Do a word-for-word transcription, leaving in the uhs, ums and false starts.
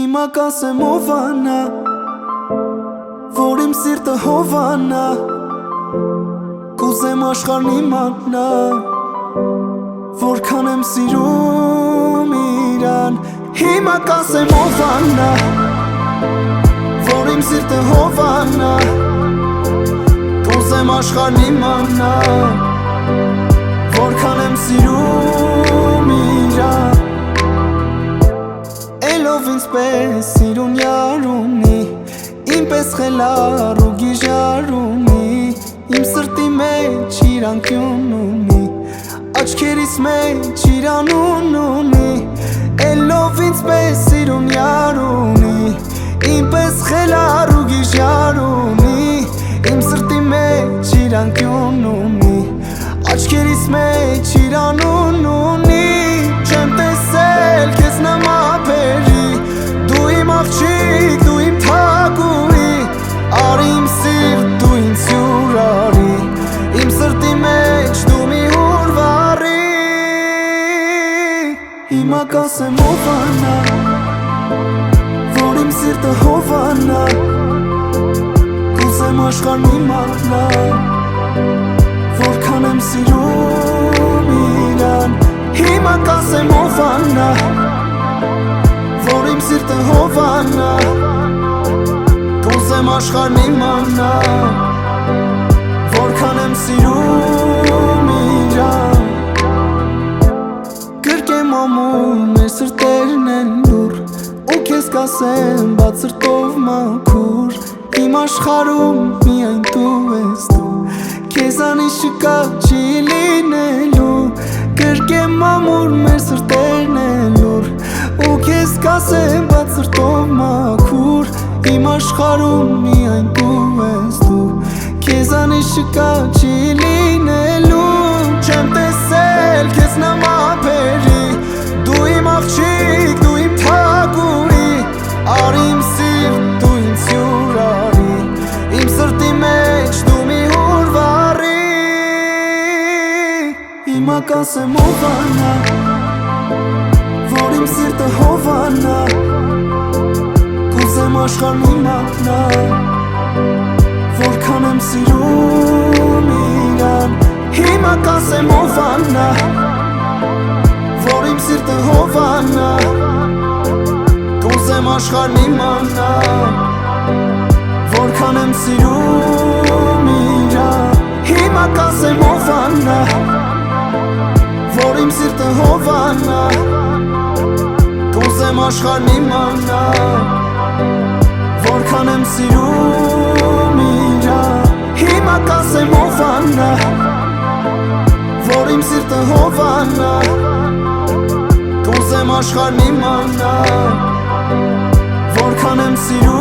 Հիմա կասեմ ով անա, որ իմ սիրտը հովանա, կուզեմ աշխարհն իմանա, որքան եմ սիրում իրան։ Հիմա կասեմ ով անա, որ իմ սիրտը հովանա, կուզեմ աշխարհն իմանա, որքան եմ սիրում իրան։ Էլով ինձ պես սիրուն յար ունի, իմ պես խելառ ու գիժար ունի, իմ սրտի մեջ իր անկյուն ունի, աչքերիս մեջ իր անուն ունի։ Էլով ինձ պես սիրուն յար ունի, իմ պես խելառ ու գիժար ունի, իմ սրտի մեջ իր անկյուն ունի, աչքերիս մեջ իր անուն ունի։ Չեմ տեսել քեզ նամապերի, դու իմ աղջիկ, դու իմ թագուհի, արի իմ սիրտ, դու ինձ հյուր արի, իմ սրտի մեջ դու մի հուրվարի։ Հիմա կասեմ ով անա, որ իմ սիրտը հովանա, կուզեմ աշխարհն իմանա, որքան եմ սիրում իրան։ Հիմա կասեմ ով անա, որ իմ սիրտը հովանա, կուզեմ աշխարհն իմանա, որքան եմ սիրում իրան։ Կրկեմ ամում մեր սրտերն են լուր, ու քեզ կասեմ բաց սրտով մաքուր, իմ աշխարհում միայն դու ես դու, քեզանից չկա չի լինելու։ Կրկեմ ամուր մեր սրտերն են լուր, ու քեզ կասեմ բաց սրտով մաքուր, իմ աշխարհում միայն դու ես դու, քեզանից չկա չի լինելու։ Չեմ տեսել քեզ նամապերի, դու իմ աղջիկ, դու իմ թագուհի, արի իմ սիրտ, դու ինձ հյուր արի, իմ սրտի մեջ դու մի հուրվարի։ Հիմա կասեմ ով անա, որ իմ սիրտը հովանա, կուզեմ աշխարհն իմանա, որքան եմ սիրում իրան։ Հիմա կասեմ ով անա, որ իմ սիրտը հովանա, կուզեմ աշխարհն իմանա, որքան եմ սիրում իրան։ Հիմա կասեմ ով անա, որ իմ սիրտը հովանա, կուզեմ աշխարհն իմանա, որքան եմ սիրում իրան։ Հիմա կասեմ ով անա, որ իմ սիրտը հովանա, կուզեմ աշխարհն իմանա, որքան եմ սիրում